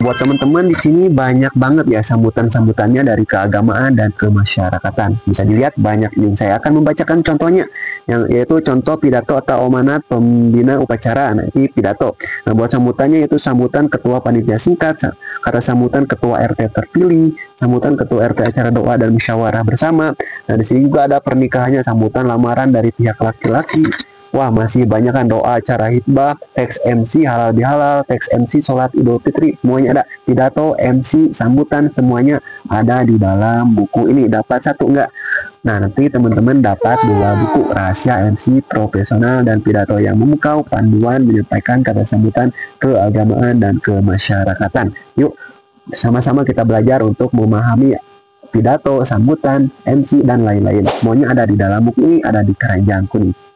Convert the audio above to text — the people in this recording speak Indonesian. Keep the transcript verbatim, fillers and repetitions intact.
buat teman-teman di sini banyak banget ya sambutan-sambutannya dari keagamaan dan kemasyarakatan. Bisa dilihat banyak nih. Saya akan membacakan contohnya, yang yaitu contoh pidato atau amanat pembina upacara. Nah, ini pidato. Nah, buat sambutannya yaitu sambutan ketua panitia singkat, kata sambutan ketua R T terpilih, sambutan ketua R T acara doa dan musyawarah bersama. Nah, di sini juga ada pernikahannya, sambutan lamaran dari pihak laki-laki. Wah, masih banyak kan, doa, acara hitbah, teks M C halal bihalal, teks M C sholat idul fitri, semuanya ada. Pidato, M C, sambutan, semuanya ada di dalam buku ini. Dapat satu enggak? Nah, nanti teman-teman dapat dua buku, rahasia M C profesional dan pidato yang memukau, panduan menyampaikan kata sambutan keagamaan dan kemasyarakatan. Yuk, sama-sama kita belajar untuk memahami pidato, sambutan, M C, dan lain-lain. Semuanya ada di dalam buku ini, ada di keranjangku nih.